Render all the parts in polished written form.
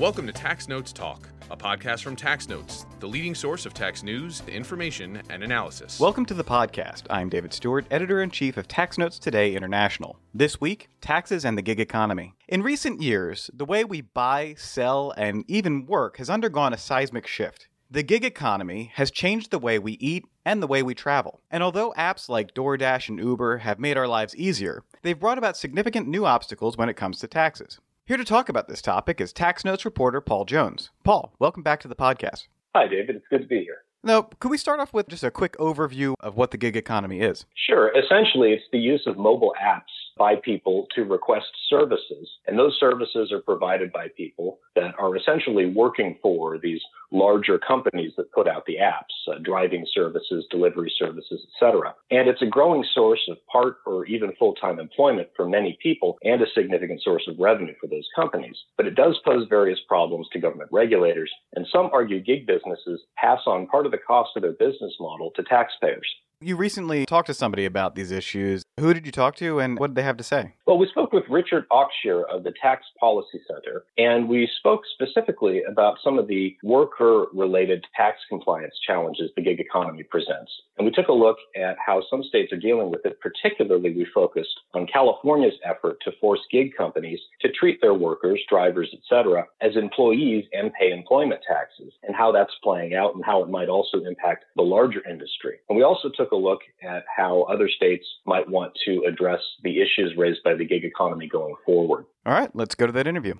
Welcome to Tax Notes Talk, a podcast from Tax Notes, the leading source of tax news, information, and analysis. Welcome to the podcast. I'm David Stewart, editor-in-chief of Tax Notes Today International. This week, taxes and the gig economy. In recent years, the way we buy, sell, and even work has undergone a seismic shift. The gig economy has changed the way we eat and the way we travel. And although apps like DoorDash and Uber have made our lives easier, they've brought about significant new obstacles when it comes to taxes. Here to talk about this topic is Tax Notes reporter Paul Jones. Paul, welcome back to the podcast. Hi, David. It's good to be here. Now, could we start off with just a quick overview of what the gig economy is? Sure. Essentially, it's the use of mobile apps by people to request services. And those services are provided by people that are essentially working for these larger companies that put out the apps, driving services, delivery services, etc. And it's a growing source of part or even full-time employment for many people and a significant source of revenue for those companies. But it does pose various problems to government regulators, and some argue gig businesses pass on part of the cost of their business model to taxpayers. You recently talked to somebody about these issues. Who did you talk to, and what did they have to say? Well, we spoke with Richard Oxshire of the Tax Policy Center, and we spoke specifically about some of the worker-related tax compliance challenges the gig economy presents. And we took a look at how some states are dealing with it. Particularly, we focused on California's effort to force gig companies to treat their workers, drivers, etc., as employees and pay employment taxes, and how that's playing out and how it might also impact the larger industry. And we also took a look at how other states might want to address the issues raised by the gig economy going forward. All right, let's go to that interview.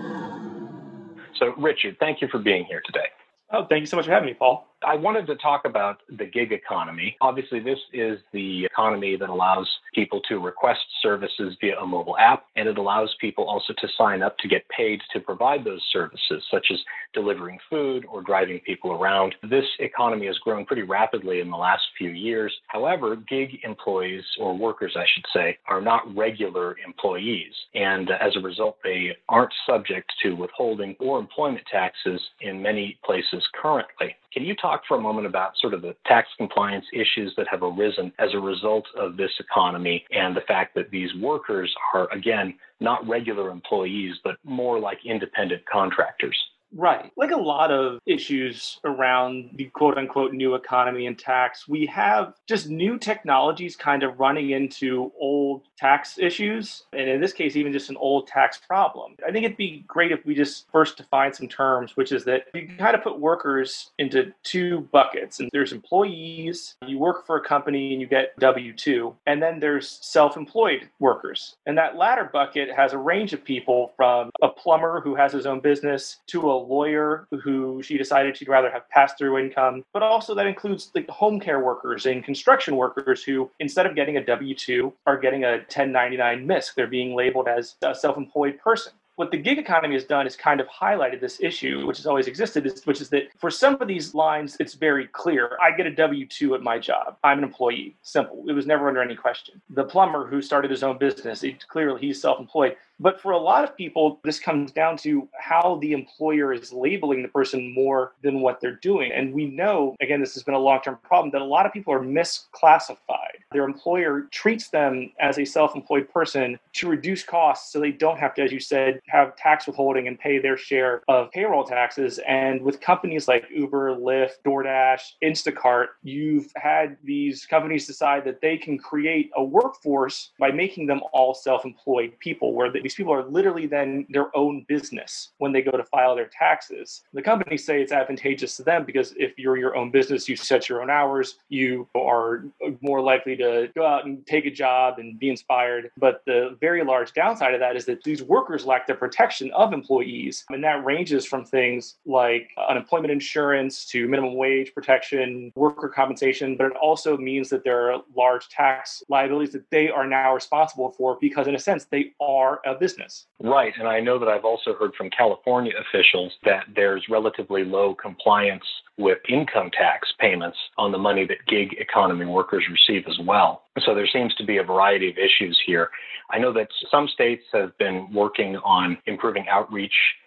So, Richard, thank you for being here today. Oh, thank you so much for having me, Paul. I wanted to talk about the gig economy. Obviously, this is the economy that allows people to request services via a mobile app, and it allows people also to sign up to get paid to provide those services, such as delivering food or driving people around. This economy has grown pretty rapidly in the last few years. However, gig employees, or workers, I should say, are not regular employees, and as a result, they aren't subject to withholding or employment taxes in many places currently. Can you talk for a moment about sort of the tax compliance issues that have arisen as a result of this economy and the fact that these workers are, again, not regular employees, but more like independent contractors? Right. Like a lot of issues around the quote unquote new economy and tax, we have just new technologies kind of running into old tax issues. And in this case, even just an old tax problem. I think it'd be great if we just first define some terms, which is that you can kind of put workers into two buckets. And there's employees, you work for a company and you get W-2, and then there's self-employed workers. And that latter bucket has a range of people from a plumber who has his own business to a lawyer who she decided she'd rather have pass-through income, but also that includes the home care workers and construction workers who, instead of getting a W-2, are getting a 1099 MISC. They're being labeled as a self-employed person. What the gig economy has done is kind of highlighted this issue, which has always existed, which is that for some of these lines, it's very clear. I get a W-2 at my job. I'm an employee. Simple. It was never under any question. The plumber who started his own business, clearly he's self-employed. But for a lot of people, this comes down to how the employer is labeling the person more than what they're doing. And we know, again, this has been a long-term problem, that a lot of people are misclassified. Their employer treats them as a self-employed person to reduce costs so they don't have to, as you said, have tax withholding and pay their share of payroll taxes. And with companies like Uber, Lyft, DoorDash, Instacart, you've had these companies decide that they can create a workforce by making them all self-employed people, where these people are literally then their own business when they go to file their taxes. The companies say it's advantageous to them because if you're your own business, you set your own hours, you are more likely to go out and take a job and be inspired. But the very large downside of that is that these workers lack the protection of employees. And that ranges from things like unemployment insurance to minimum wage protection, worker compensation, but it also means that there are large tax liabilities that they are now responsible for because, in a sense, they are a business. Right. And I know that I've also heard from California officials that there's relatively low compliance with income tax payments on the money that gig economy workers receive as well. So there seems to be a variety of issues here. I know that some states have been working on improving outreach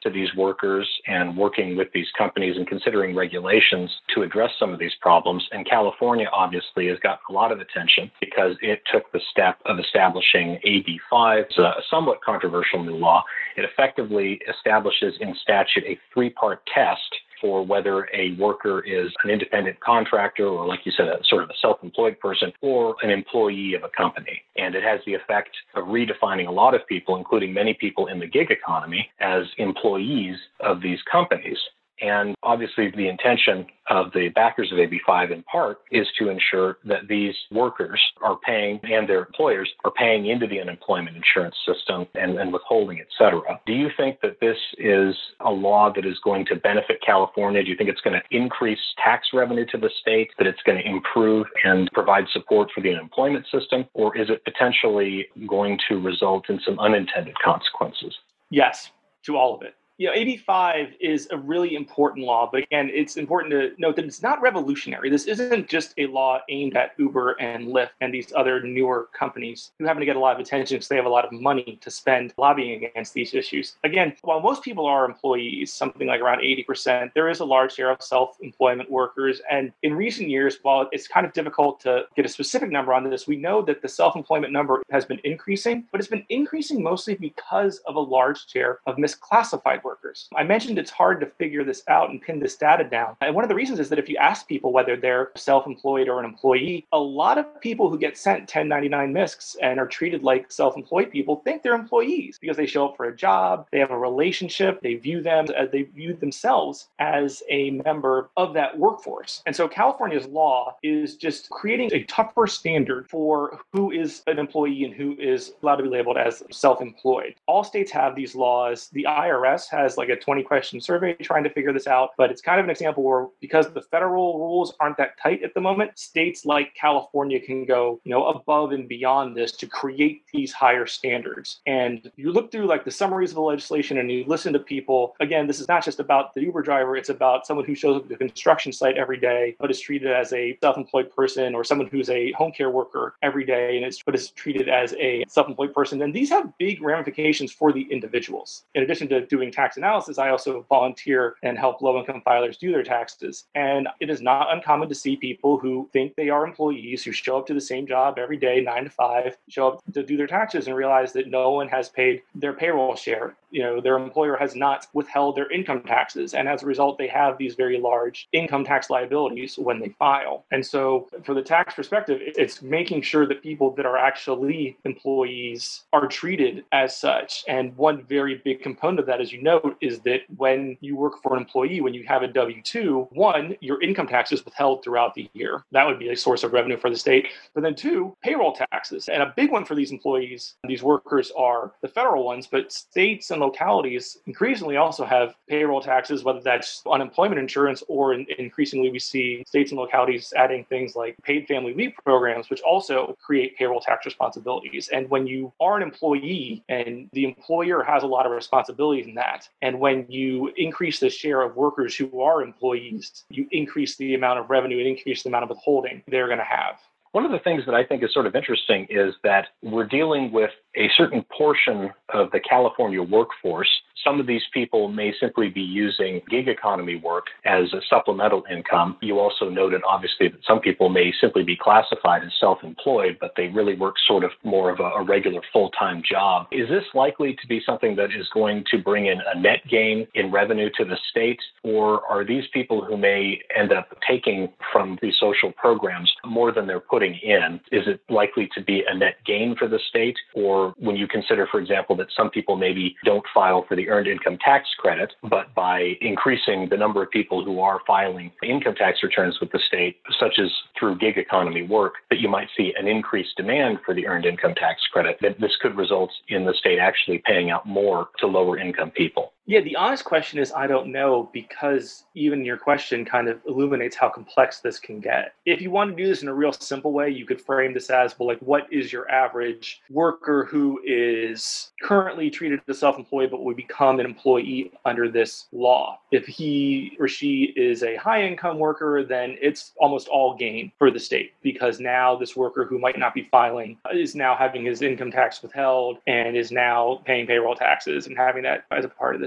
to these workers and working with these companies and considering regulations to address some of these problems. And California obviously has gotten a lot of attention because it took the step of establishing AB 5. It's a somewhat controversial new law. It effectively establishes in statute a three-part test for whether a worker is an independent contractor or, like you said, a sort of a self-employed person or an employee of a company. And it has the effect of redefining a lot of people, including many people in the gig economy, as employees of these companies. And obviously, the intention of the backers of AB 5 in part is to ensure that these workers are paying and their employers are paying into the unemployment insurance system and withholding, et cetera. Do you think that this is a law that is going to benefit California? Do you think it's going to increase tax revenue to the state, that it's going to improve and provide support for the unemployment system? Or is it potentially going to result in some unintended consequences? Yes, to all of it. AB 5 is a really important law, but again, it's important to note that it's not revolutionary. This isn't just a law aimed at Uber and Lyft and these other newer companies who happen to get a lot of attention because they have a lot of money to spend lobbying against these issues. Again, while most people are employees, something like around 80%, there is a large share of self-employment workers. And in recent years, while it's kind of difficult to get a specific number on this, we know that the self-employment number has been increasing, but it's been increasing mostly because of a large share of misclassified workers. I mentioned it's hard to figure this out and pin this data down. And one of the reasons is that if you ask people whether they're self-employed or an employee, a lot of people who get sent 1099 MISCs and are treated like self-employed people think they're employees because they show up for a job, they have a relationship, they view themselves as a member of that workforce. And so California's law is just creating a tougher standard for who is an employee and who is allowed to be labeled as self-employed. All states have these laws. The IRS has like a 20-question survey trying to figure this out, but it's kind of an example where because the federal rules aren't that tight at the moment, states like California can go, above and beyond this to create these higher standards. And you look through like the summaries of the legislation and you listen to people. Again, this is not just about the Uber driver, it's about someone who shows up at the construction site every day, but is treated as a self-employed person, or someone who's a home care worker every day but is treated as a self-employed person. And these have big ramifications for the individuals. In addition to doing tax analysis, I also volunteer and help low-income filers do their taxes. And it is not uncommon to see people who think they are employees, who show up to the same job every day, 9 to 5, show up to do their taxes and realize that no one has paid their payroll share. Their employer has not withheld their income taxes. And as a result, they have these very large income tax liabilities when they file. And so for the tax perspective, it's making sure that people that are actually employees are treated as such. And one very big component of that, as you note, is that when you work for an employee, when you have a W-2, one, your income tax is withheld throughout the year. That would be a source of revenue for the state. But then two, payroll taxes. And a big one for these employees, these workers, are the federal ones, but states and localities increasingly also have payroll taxes, whether that's unemployment insurance or increasingly we see states and localities adding things like paid family leave programs, which also create payroll tax responsibilities. And when you are an employee and the employer has a lot of responsibilities in that, and when you increase the share of workers who are employees, you increase the amount of revenue and increase the amount of withholding they're going to have. One of the things that I think is sort of interesting is that we're dealing with a certain portion of the California workforce. Some of these people may simply be using gig economy work as a supplemental income. You also noted, obviously, that some people may simply be classified as self-employed, but they really work sort of more of a regular full-time job. Is this likely to be something that is going to bring in a net gain in revenue to the state? Or are these people who may end up taking from these social programs more than they're putting in? Is it likely to be a net gain for the state? Or when you consider, for example, that some people maybe don't file for the earned income tax credit, but by increasing the number of people who are filing income tax returns with the state, such as through gig economy work, that you might see an increased demand for the earned income tax credit, that this could result in the state actually paying out more to lower income people? Yeah, the honest question is I don't know, because even your question kind of illuminates how complex this can get. If you want to do this in a real simple way, you could frame this as, well, like, what is your average worker who is currently treated as self-employed but would become an employee under this law? If he or she is a high-income worker, then it's almost all gain for the state, because now this worker who might not be filing is now having his income tax withheld and is now paying payroll taxes and having that as a part of this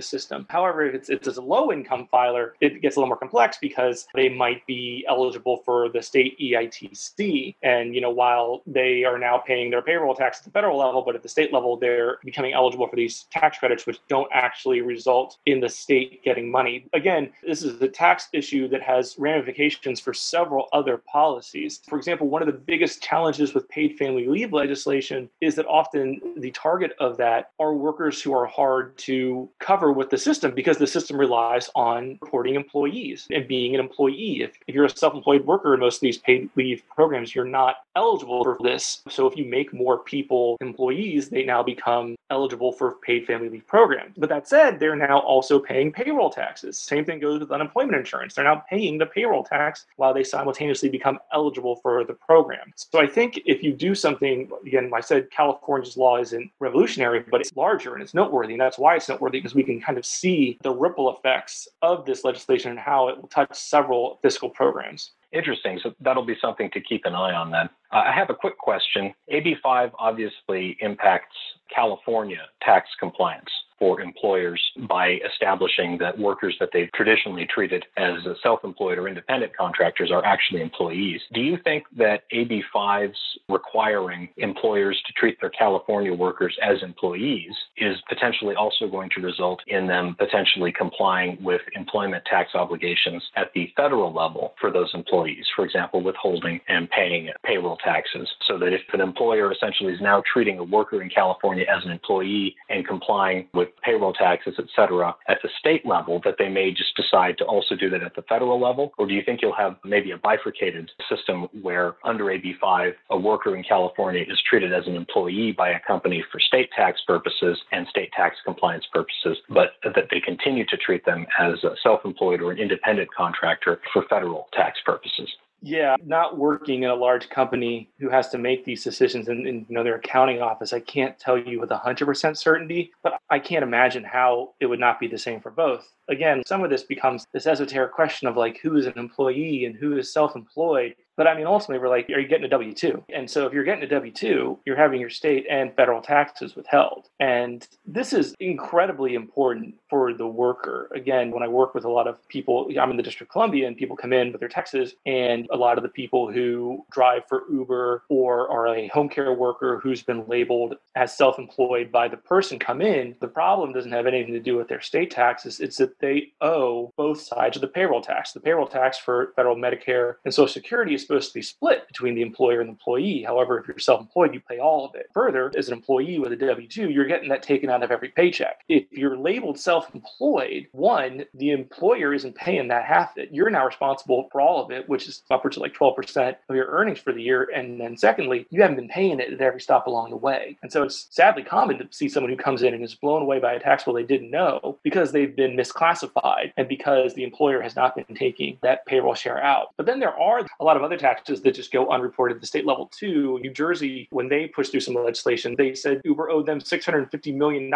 system. However, if it's a low income filer, it gets a little more complex because they might be eligible for the state EITC. And, while they are now paying their payroll tax at the federal level, but at the state level, they're becoming eligible for these tax credits, which don't actually result in the state getting money. Again, this is a tax issue that has ramifications for several other policies. For example, one of the biggest challenges with paid family leave legislation is that often the target of that are workers who are hard to cover with the system because the system relies on reporting employees and being an employee. If you're a self-employed worker in most of these paid leave programs, you're not eligible for this. So if you make more people employees, they now become eligible for paid family leave programs. But that said, they're now also paying payroll taxes. Same thing goes with unemployment insurance. They're now paying the payroll tax while they simultaneously become eligible for the program. So I think if you do something, again, I said California's law isn't revolutionary, but it's larger and it's noteworthy. And that's why it's noteworthy, because we can kind of see the ripple effects of this legislation and how it will touch several fiscal programs. Interesting. So that'll be something to keep an eye on then. I have a quick question. AB 5 obviously impacts California tax compliance for employers by establishing that workers that they've traditionally treated as self-employed or independent contractors are actually employees. Do you think that AB 5's requiring employers to treat their California workers as employees is potentially also going to result in them potentially complying with employment tax obligations at the federal level for those employees, for example, withholding and paying payroll taxes, so that if an employer essentially is now treating a worker in California as an employee and complying with payroll taxes, et cetera, at the state level, that they may just decide to also do that at the federal level? Or do you think you'll have maybe a bifurcated system where under AB 5, a worker in California is treated as an employee by a company for state tax purposes and state tax compliance purposes, but that they continue to treat them as a self-employed or an independent contractor for federal tax purposes? Yeah, not working in a large company who has to make these decisions in their accounting office, I can't tell you with 100% certainty, but I can't imagine how it would not be the same for both. Again, some of this becomes this esoteric question of like, who is an employee and who is self-employed? But I mean, ultimately, we're like, are you getting a W-2? And so if you're getting a W-2, you're having your state and federal taxes withheld. And this is incredibly important for the worker. Again, when I work with a lot of people, I'm in the District of Columbia, and people come in with their taxes, and a lot of the people who drive for Uber or are a home care worker who's been labeled as self-employed by the person come in, the problem doesn't have anything to do with their state taxes. It's that they owe both sides of the payroll tax. The payroll tax for federal Medicare and Social Security is supposed to be split between the employer and the employee. However, if you're self-employed, you pay all of it. Further, as an employee with a W-2, you're getting that taken out of every paycheck. If you're labeled self-employed, one, the employer isn't paying that half of it. You're now responsible for all of it, which is upwards of like 12% of your earnings for the year. And then secondly, you haven't been paying it at every stop along the way. And so it's sadly common to see someone who comes in and is blown away by a tax bill they didn't know because they've been misclassified and because the employer has not been taking that payroll share out. But then there are a lot of other taxes that just go unreported at the state level too. New Jersey, when they pushed through some legislation, they said Uber owed them $650 million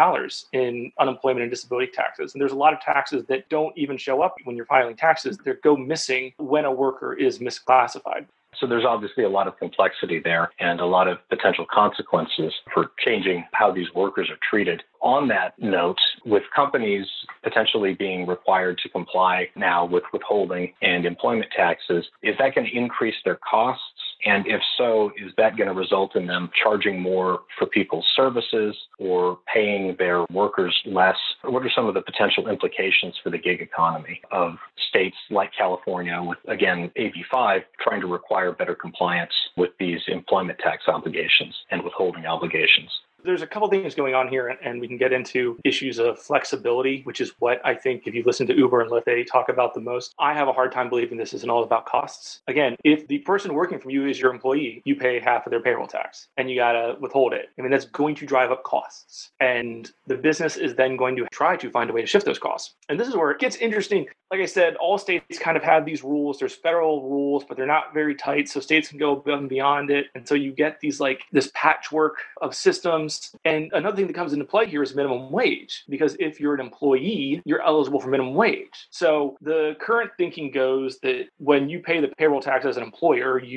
in unemployment and disability taxes. And there's a lot of taxes that don't even show up when you're filing taxes. They go missing when a worker is misclassified. So there's obviously a lot of complexity there and a lot of potential consequences for changing how these workers are treated. On that note, with companies potentially being required to comply now with withholding and employment taxes, is that going to increase their costs? And if so, is that going to result in them charging more for people's services or paying their workers less? What are some of the potential implications for the gig economy of states like California with, again, AB 5 trying to require better compliance with these employment tax obligations and withholding obligations? There's a couple things going on here, and we can get into issues of flexibility, which is what I think if you listen to Uber and Lyft, they talk about the most. I have a hard time believing this isn't all about costs. Again, if the person working for you is your employee, you pay half of their payroll tax and you got to withhold it. I mean, that's going to drive up costs. And the business is then going to try to find a way to shift those costs. And this is where it gets interesting. Like I said, all states kind of have these rules. There's federal rules, but they're not very tight. So states can go above and beyond it. And so you get these this patchwork of systems. And another thing that comes into play here is minimum wage, because if you're an employee, you're eligible for minimum wage. So the current thinking goes that when you pay the payroll tax as an employer, you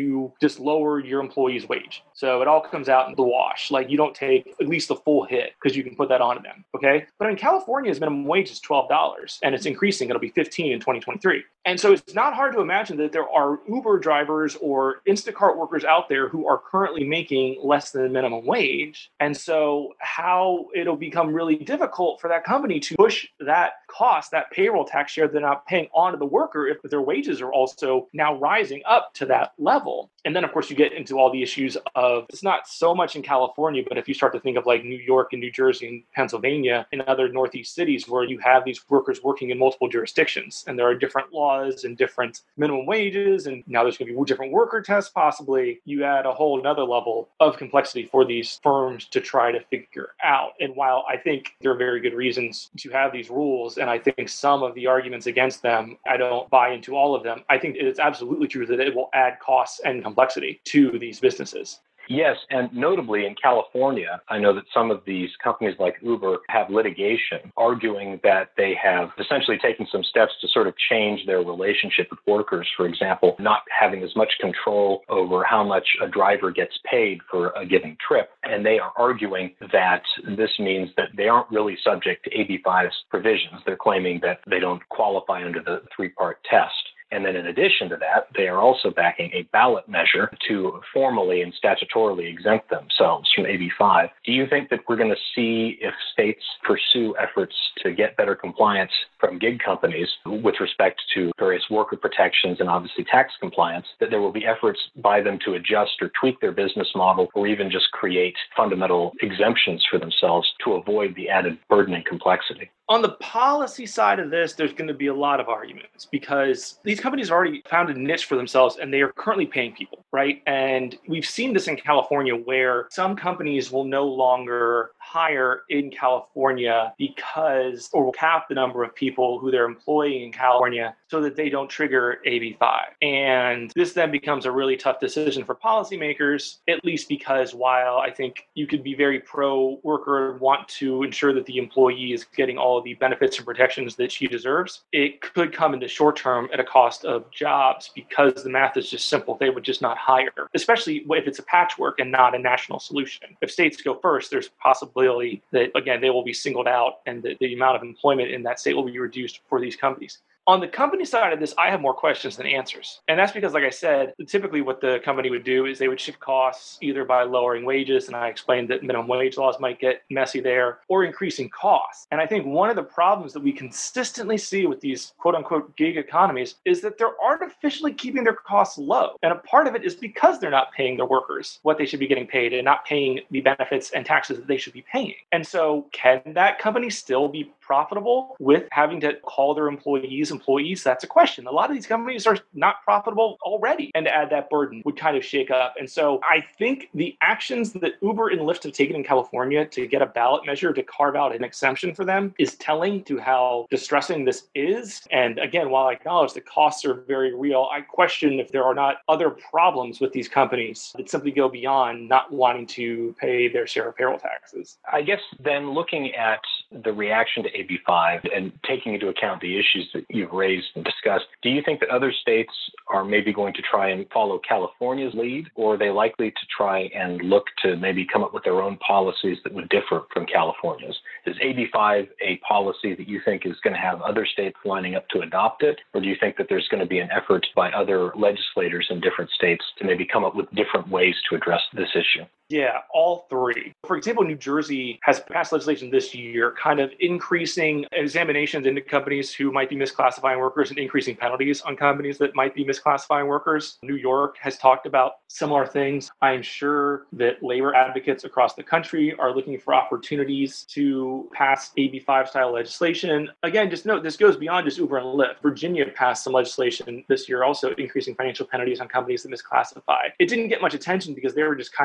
just lower your employee's wage. So it all comes out in the wash. Like you don't take at least the full hit because you can put that on them. Okay. But in California's minimum wage is $12 and it's increasing. It'll be $15 in 2023. And so it's not hard to imagine that there are Uber drivers or Instacart workers out there who are currently making less than the minimum wage. And so how it'll become really difficult for that company to push that cost, that payroll tax share they're not paying onto the worker if their wages are also now rising up to that level. And then, of course, you get into all the issues of, it's not so much in California, but if you start to think of like New York and New Jersey and Pennsylvania and other Northeast cities where you have these workers working in multiple jurisdictions and there are different laws and different minimum wages, and now there's going to be different worker tests possibly, you add a whole another level of complexity for these firms to try to figure out. And while I think there are very good reasons to have these rules, and I think some of the arguments against them, I don't buy into all of them, I think it's absolutely true that it will add costs and complexity to these businesses. Yes, and notably in California, I know that some of these companies like Uber have litigation arguing that they have essentially taken some steps to sort of change their relationship with workers. For example, not having as much control over how much a driver gets paid for a given trip. And they are arguing that this means that they aren't really subject to AB5's provisions. They're claiming that they don't qualify under the three-part test. And then in addition to that, they are also backing a ballot measure to formally and statutorily exempt themselves from AB5. Do you think that we're going to see, if states pursue efforts to get better compliance from gig companies with respect to various worker protections and obviously tax compliance, that there will be efforts by them to adjust or tweak their business model or even just create fundamental exemptions for themselves to avoid the added burden and complexity? On the policy side of this, there's going to be a lot of arguments because these companies have already found a niche for themselves and they are currently paying people, right? And we've seen this in California where some companies will no longer hire in California because, or will cap the number of people who they're employing in California so that they don't trigger AB5. And this then becomes a really tough decision for policymakers, at least because while I think you could be very pro-worker and want to ensure that the employee is getting all of the benefits and protections that she deserves, it could come in the short term at a cost of jobs because the math is just simple. They would just not hire, especially if it's a patchwork and not a national solution. If states go first, there's possibility that, again, they will be singled out and the amount of employment in that state will be reduced for these companies. On the company side of this, I have more questions than answers. And that's because, like I said, typically what the company would do is they would shift costs either by lowering wages, and I explained that minimum wage laws might get messy there, or increasing costs. And I think one of the problems that we consistently see with these quote-unquote gig economies is that they're artificially keeping their costs low. And a part of it is because they're not paying their workers what they should be getting paid and not paying the benefits and taxes that they should be paying. And so can that company still be profitable with having to call their employees? That's a question. A lot of these companies are not profitable already, and to add that burden would kind of shake up. And so I think the actions that Uber and Lyft have taken in California to get a ballot measure to carve out an exemption for them is telling to how distressing this is. And again, while I acknowledge the costs are very real, I question if there are not other problems with these companies that simply go beyond not wanting to pay their share of payroll taxes. I guess then looking at the reaction to AB5 and taking into account the issues that you've raised and discussed, do you think that other states are maybe going to try and follow California's lead, or are they likely to try and look to maybe come up with their own policies that would differ from California's? Is AB5 a policy that you think is going to have other states lining up to adopt it, or do you think that there's going to be an effort by other legislators in different states to maybe come up with different ways to address this issue? Yeah, all three. For example, New Jersey has passed legislation this year kind of increasing examinations into companies who might be misclassifying workers and increasing penalties on companies that might be misclassifying workers. New York has talked about similar things. I'm sure that labor advocates across the country are looking for opportunities to pass AB5 style legislation. Again, just note, this goes beyond just Uber and Lyft. Virginia passed some legislation this year also increasing financial penalties on companies that misclassify. It didn't get much attention because they were just kind of joining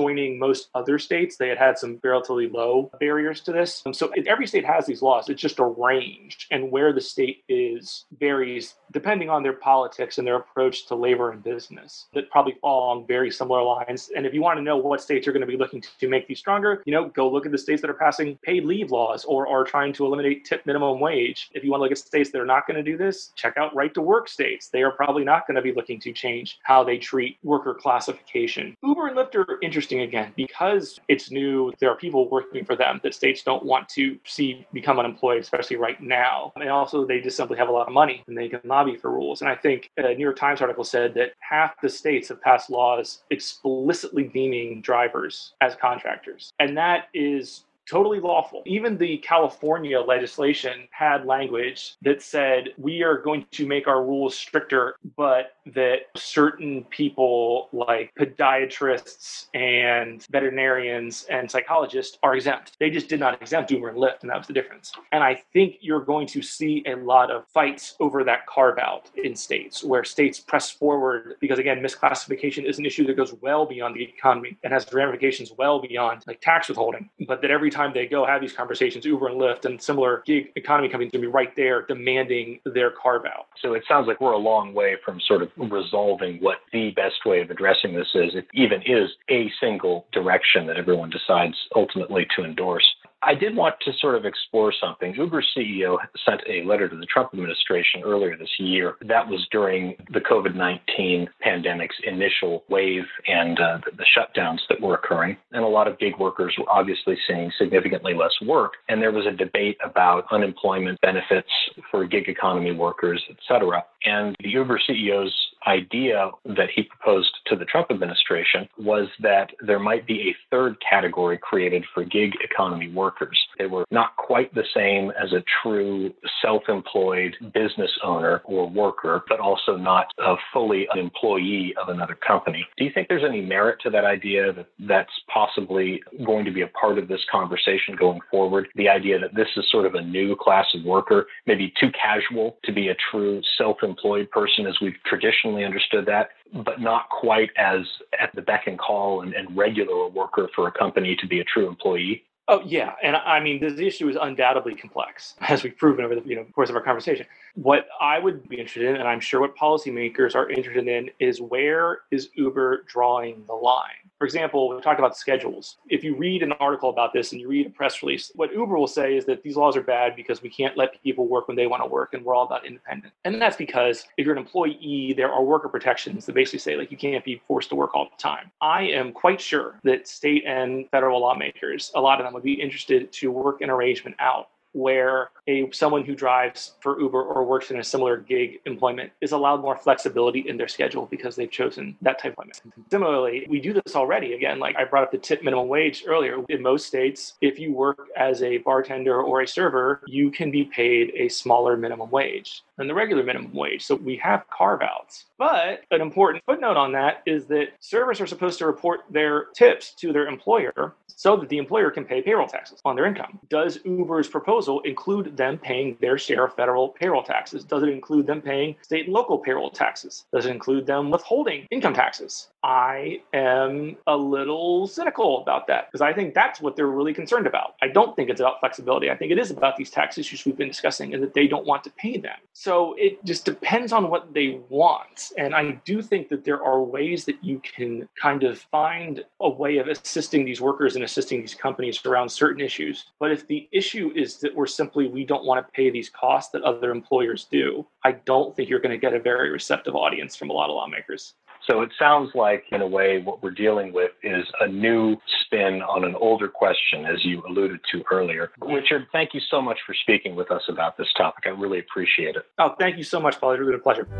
joining most other states, they had some relatively low barriers to this. So every state has these laws. It's just a range, and where the state is varies depending on their politics and their approach to labor and business that probably fall along very similar lines. And if you want to know what states are going to be looking to make these stronger, go look at the states that are passing paid leave laws or are trying to eliminate tip minimum wage. If you want to look at states that are not going to do this, check out right to work states. They are probably not going to be looking to change how they treat worker classification. Uber and Lyft are interesting again because it's new. There are people working for them that states don't want to see become unemployed, especially right now. And also they just simply have a lot of money and they can lobby for rules. And I think a New York Times article said that half the states have passed laws explicitly deeming drivers as contractors. And that is totally lawful. Even the California legislation had language that said we are going to make our rules stricter, but that certain people like podiatrists and veterinarians and psychologists are exempt. They just did not exempt Uber and Lyft, and that was the difference. And I think you're going to see a lot of fights over that carve-out in states where states press forward because, again, misclassification is an issue that goes well beyond the economy and has ramifications well beyond like tax withholding. But that every time they go have these conversations, Uber and Lyft and similar gig economy companies are going to be right there demanding their carve out. So it sounds like we're a long way from sort of resolving what the best way of addressing this is, if even is a single direction that everyone decides ultimately to endorse. I did want to sort of explore something. Uber's CEO sent a letter to the Trump administration earlier this year. That was during the COVID-19 pandemic's initial wave and the shutdowns that were occurring. And a lot of gig workers were obviously seeing significantly less work. And there was a debate about unemployment benefits for gig economy workers, et cetera. And the Uber CEO's idea that he proposed to the Trump administration was that there might be a third category created for gig economy workers. They were not quite the same as a true self-employed business owner or worker, but also not a fully an employee of another company. Do you think there's any merit to that idea, that that's possibly going to be a part of this conversation going forward? The idea that this is sort of a new class of worker, maybe too casual to be a true self-employed person as we've traditionally understood that, but not quite as at the beck and call and regular worker for a company to be a true employee? Oh, yeah. And I mean, this issue is undoubtedly complex, as we've proven over the course of our conversation. What I would be interested in, and I'm sure what policymakers are interested in, is where is Uber drawing the line? For example, we talked about schedules. If you read an article about this and you read a press release, what Uber will say is that these laws are bad because we can't let people work when they want to work and we're all about independence. And that's because if you're an employee, there are worker protections that basically say like you can't be forced to work all the time. I am quite sure that state and federal lawmakers, a lot of them would be interested to work an arrangement out where someone who drives for Uber or works in a similar gig employment is allowed more flexibility in their schedule because they've chosen that type of employment. Similarly, we do this already. Again, like I brought up the tip minimum wage earlier. In most states, if you work as a bartender or a server, you can be paid a smaller minimum wage than the regular minimum wage. So we have carve-outs. But an important footnote on that is that servers are supposed to report their tips to their employer so that the employer can pay payroll taxes on their income. Does Uber's proposal include them paying their share of federal payroll taxes? Does it include them paying state and local payroll taxes? Does it include them withholding income taxes? I am a little cynical about that because I think that's what they're really concerned about. I don't think it's about flexibility. I think it is about these tax issues we've been discussing and that they don't want to pay them. So it just depends on what they want. And I do think that there are ways that you can kind of find a way of assisting these workers and assisting these companies around certain issues. But if the issue is that we don't want to pay these costs that other employers do, I don't think you're going to get a very receptive audience from a lot of lawmakers. So it sounds like, in a way, what we're dealing with is a new spin on an older question, as you alluded to earlier. Richard, thank you so much for speaking with us about this topic. I really appreciate it. Oh, thank you so much, Paul. It's really been a pleasure.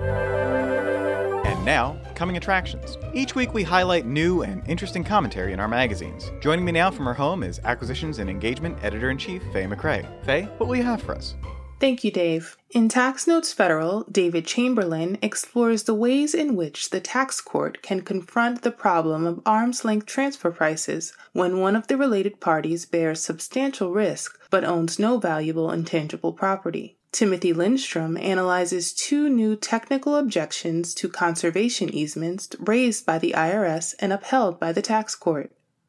And now, coming attractions. Each week we highlight new and interesting commentary in our magazines. Joining me now from her home is Acquisitions and Engagement Editor-in-Chief Faye McRae. Faye, what will you have for us? Thank you, Dave. In Tax Notes Federal, David Chamberlain explores the ways in which the tax court can confront the problem of arm's-length transfer prices when one of the related parties bears substantial risk but owns no valuable intangible property. Timothy Lindstrom analyzes two new technical objections to conservation easements raised by the IRS and upheld by the tax court.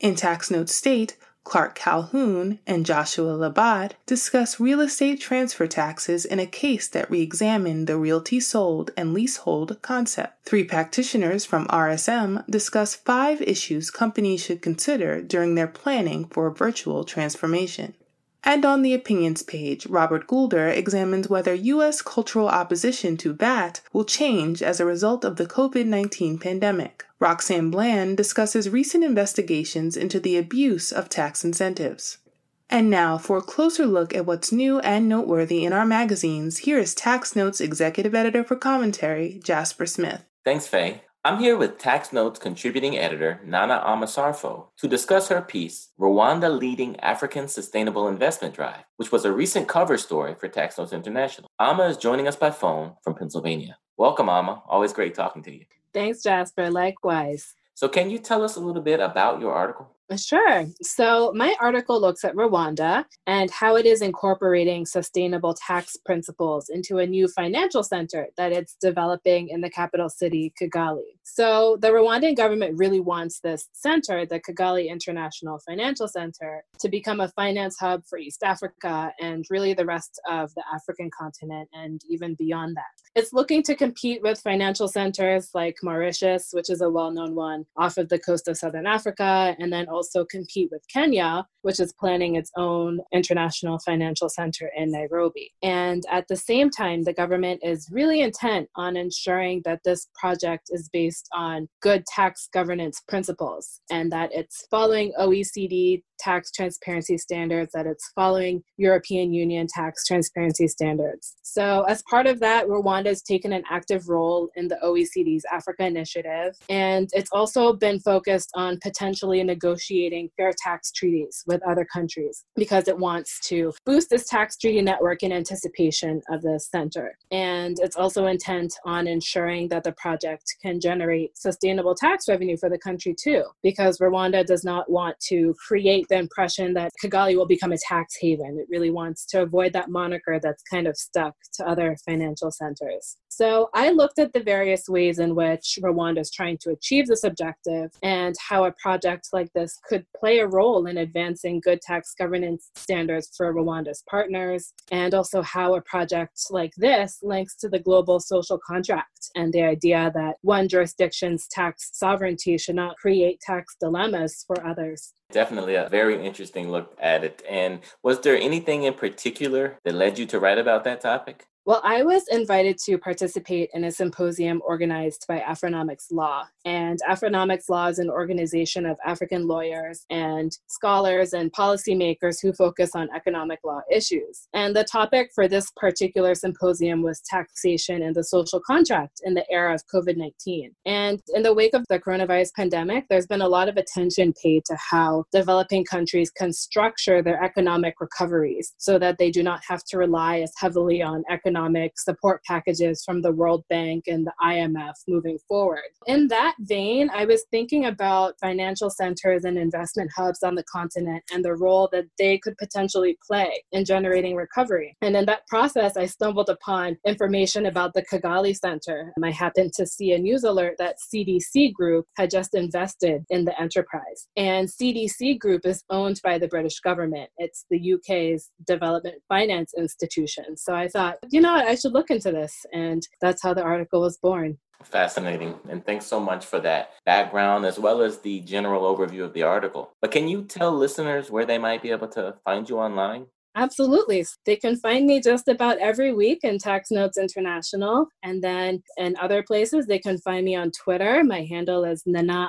In Tax Notes State, Clark Calhoun and Joshua Labat discuss real estate transfer taxes in a case that re-examined the realty sold and leasehold concept. 3 practitioners from RSM discuss 5 issues companies should consider during their planning for virtual transformation. And on the opinions page, Robert Goulder examines whether U.S. cultural opposition to VAT will change as a result of the COVID-19 pandemic. Roxanne Bland discusses recent investigations into the abuse of tax incentives. And now, for a closer look at what's new and noteworthy in our magazines, here is Tax Notes Executive Editor for Commentary, Jasper Smith. Thanks, Faye. I'm here with Tax Notes contributing editor Nana Amasarfo to discuss her piece, Rwanda Leading African Sustainable Investment Drive, which was a recent cover story for Tax Notes International. Ama is joining us by phone from Pennsylvania. Welcome, Ama. Always great talking to you. Thanks, Jasper. Likewise. So can you tell us a little bit about your article? Sure. So my article looks at Rwanda and how it is incorporating sustainable tax principles into a new financial center that it's developing in the capital city, Kigali. So the Rwandan government really wants this center, the Kigali International Financial Center, to become a finance hub for East Africa and really the rest of the African continent and even beyond that. It's looking to compete with financial centers like Mauritius, which is a well-known one off of the coast of Southern Africa, and then also compete with Kenya, which is planning its own international financial center in Nairobi. And at the same time, the government is really intent on ensuring that this project is based on good tax governance principles and that it's following OECD tax transparency standards, that it's following European Union tax transparency standards. So as part of that, Rwanda has taken an active role in the OECD's Africa Initiative, and it's also been focused on potentially negotiating fair tax treaties with other countries because it wants to boost this tax treaty network in anticipation of the center. And it's also intent on ensuring that the project can generate sustainable tax revenue for the country too, because Rwanda does not want to create the impression that Kigali will become a tax haven. It really wants to avoid that moniker that's kind of stuck to other financial centers. So I looked at the various ways in which Rwanda is trying to achieve this objective and how a project like this could play a role in advancing good tax governance standards for Rwanda's partners, and also how a project like this links to the global social contract and the idea that one jurisdiction's tax sovereignty should not create tax dilemmas for others. Definitely a very interesting look at it. And was there anything in particular that led you to write about that topic? Well, I was invited to participate in a symposium organized by Afronomics Law. And Afronomics Law is an organization of African lawyers and scholars and policymakers who focus on economic law issues. And the topic for this particular symposium was taxation and the social contract in the era of COVID-19. And in the wake of the coronavirus pandemic, there's been a lot of attention paid to how developing countries can structure their economic recoveries so that they do not have to rely as heavily on economic support packages from the World Bank and the IMF moving forward. In that vein, I was thinking about financial centers and investment hubs on the continent and the role that they could potentially play in generating recovery. And in that process, I stumbled upon information about the Kigali Center. I happened to see a news alert that CDC Group had just invested in the enterprise. And CDC Group is owned by the British government. It's the UK's development finance institution. So I thought, I should look into this. And that's how the article was born. Fascinating. And thanks so much for that background as well as the general overview of the article. But can you tell listeners where they might be able to find you online? Absolutely. They can find me just about every week in Tax Notes International. And then in other places, they can find me on Twitter. My handle is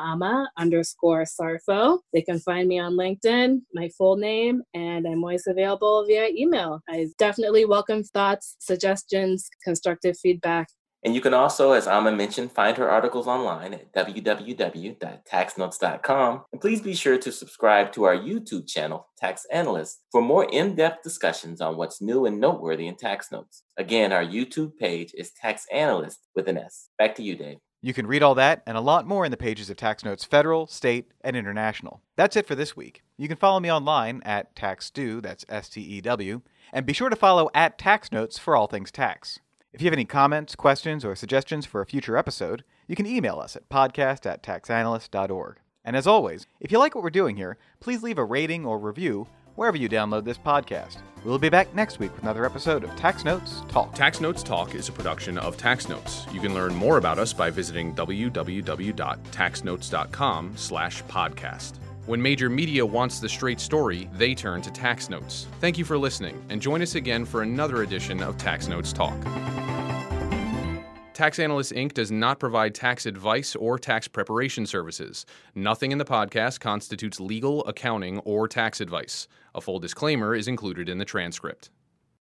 nanaama_sarfo. They can find me on LinkedIn, my full name, and I'm always available via email. I definitely welcome thoughts, suggestions, constructive feedback. And you can also, as Ama mentioned, find her articles online at www.taxnotes.com. And please be sure to subscribe to our YouTube channel, Tax Analyst, for more in-depth discussions on what's new and noteworthy in tax notes. Again, our YouTube page is Tax Analyst with an S. Back to you, Dave. You can read all that and a lot more in the pages of Tax Notes Federal, State, and International. That's it for this week. You can follow me online at TaxStew, that's STEW, and be sure to follow at Tax Notes for all things tax. If you have any comments, questions, or suggestions for a future episode, you can email us at podcast@taxanalyst.org. And as always, if you like what we're doing here, please leave a rating or review wherever you download this podcast. We'll be back next week with another episode of Tax Notes Talk. Tax Notes Talk is a production of Tax Notes. You can learn more about us by visiting www.taxnotes.com/podcast. When major media wants the straight story, they turn to Tax Notes. Thank you for listening, and join us again for another edition of Tax Notes Talk. Tax Analysts Inc. does not provide tax advice or tax preparation services. Nothing in the podcast constitutes legal, accounting, or tax advice. A full disclaimer is included in the transcript.